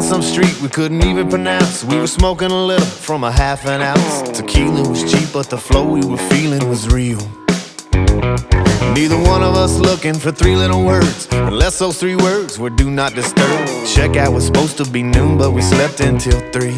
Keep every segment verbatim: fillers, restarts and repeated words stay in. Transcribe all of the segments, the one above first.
down some street we couldn't even pronounce. We were smoking a little from a half an ounce. Tequila was cheap, but the flow we were feeling was real. Neither one of us looking for three little words, unless those three words were do not disturb. Checkout was supposed to be noon, but we slept until three.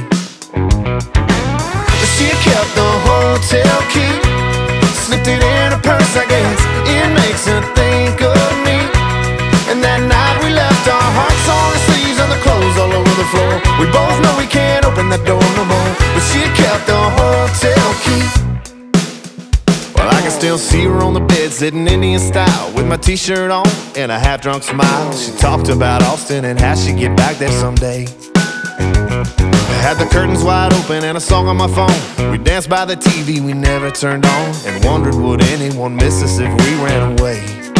She kept the hotel key, slipped it in her purse, I guess it makes her think of me. And that night we left our hearts on the sleeves and the clothes all over the floor. We both know we can't open that door no more, but she kept the hotel key. Well, I can still see her on the bed, sitting Indian style, with my t-shirt on and a half-drunk smile. She talked about Austin and how she'd get back there someday. I had the curtains wide open and a song on my phone. We danced by the T V we never turned on, and wondered would anyone miss us if we ran away.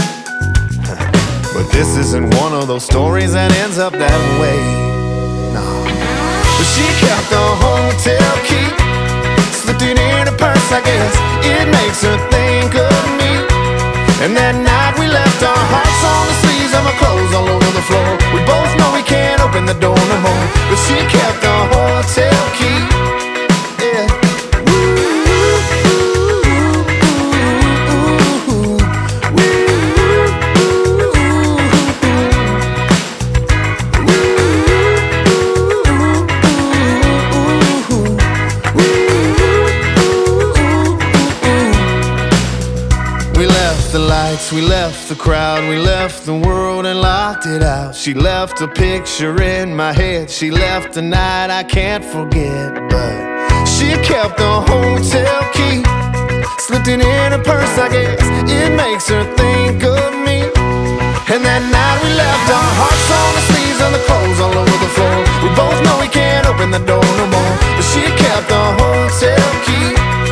But this isn't one of those stories that ends up that way, no. But she kept the hotel key, slipped it in her purse, I guess it makes her think of me. And that night we left our hearts on the sleeves and my clothes all over the floor. We both know we can't open the door no more, but she kept the hotel key, yeah. The lights, we left the crowd, we left the world and locked it out. She left a picture in my head, she left a night I can't forget. But she kept the hotel key, slipped it in her purse, I guess it makes her think of me. And that night we left our hearts on the sleeves and the clothes all over the floor. We both know we can't open the door no more, but she kept the hotel key.